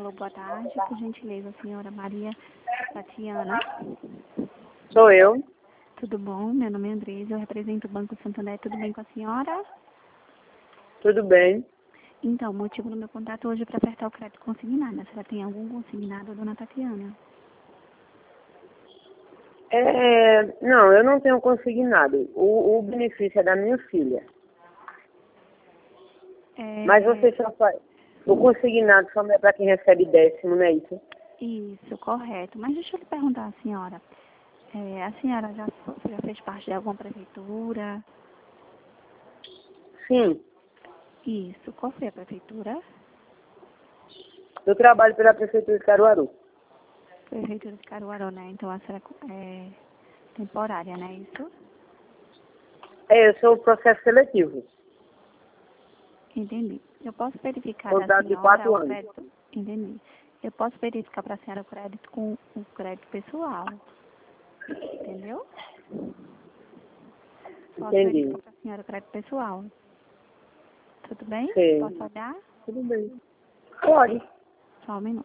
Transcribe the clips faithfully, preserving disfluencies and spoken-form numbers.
Alô, boa tarde. Por gentileza, a senhora Maria Tatiana. Sou eu. Tudo bom? Meu nome é Andresa, eu represento o Banco Santander. Tudo bem com a senhora? Tudo bem. Então, o motivo do meu contato hoje é para apertar o crédito consignado. A senhora tem algum consignado, dona Tatiana? É, não, eu não tenho consignado. O, o benefício é da minha filha. É... Mas você só faz... O consignado só é para quem recebe décimo, não é isso? Isso, correto. Mas deixa eu lhe perguntar, a senhora. É, a senhora já, já fez parte de alguma prefeitura? Sim. Isso. Qual foi a prefeitura? Eu trabalho pela Prefeitura de Caruaru. Prefeitura de Caruaru, né? Então a senhora é temporária, né? Isso? É, eu sou o processo seletivo. Entendi. Eu posso verificar da Contrato de senhora quatro o anos. crédito? Entendi. Eu posso verificar para a senhora o crédito com o crédito pessoal. Entendeu? Posso Entendi. verificar para a senhora o crédito pessoal. Tudo bem? Sim. Posso olhar? Tudo bem. Pode. Só um minuto.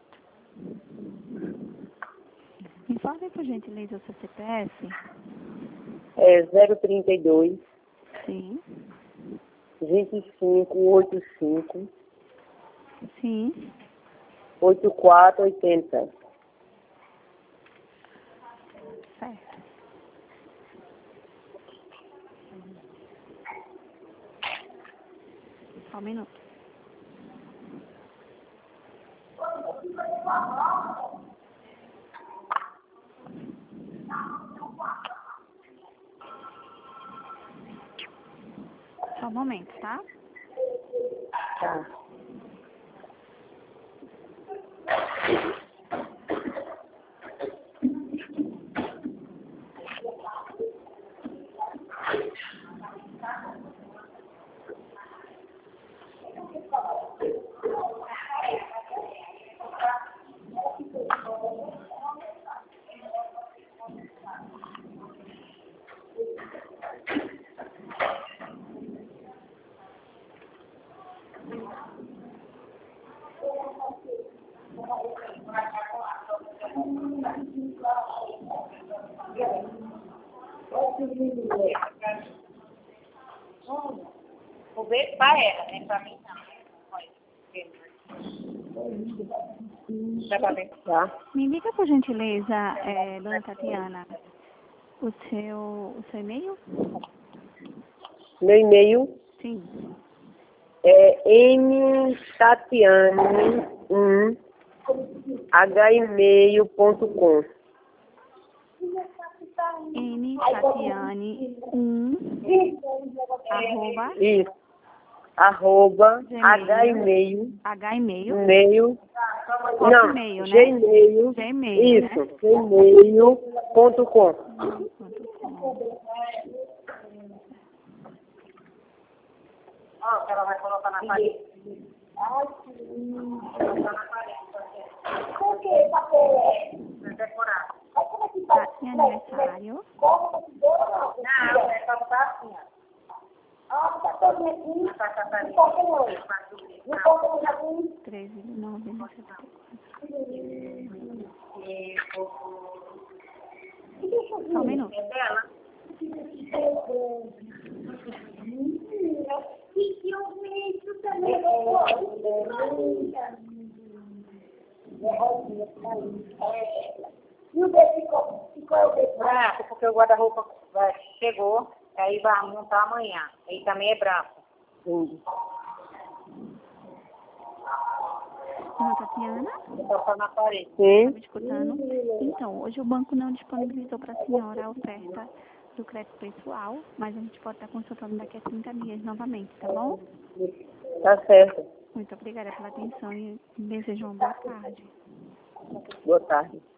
Informe, por gentileza, o seu C P F. É zero trinta e dois, Sim. vinte e cinco, oitenta e cinco, Sim. oitenta e quatro, oitenta. Certo. Só um minuto. Só um momento, tá? Tá. O beijo para ela, né? Para mim não. Dá para ver? Tá. Me indica, por gentileza, é, dona Tatiana, o seu, o seu e-mail? Meu e-mail Sim. é mtatiane um hmail ponto com. N Tatiane um arroba Isso. Arroba Gmail. hmail, Hmail. e-mail, não, Hotmail, né? gmail, Gmail, isso, né? gmail ponto com. Ó, que ela vai colocar na parede. Por que papel? Vai decorar. Tá em aniversário. Não, é só botar assim, ó. Ah, tá todo aqui. Tá, tá, tá. treze de novembro de setenta e quatro. Só um minuto. É dela? E eu vejo também. E o bebê ficou, ficou o bebê? Ah, porque o guarda-roupa chegou, aí vai montar amanhã. Ele também é branco. Sim. Dona Tatiana, Só na parede. Sim. tá me escutando? Então, hoje o banco não disponibilizou para a senhora a oferta do crédito pessoal, mas a gente pode estar consultando daqui a trinta dias novamente, tá bom? Tá certo. Muito obrigada pela atenção e desejo uma boa tarde. Boa tarde.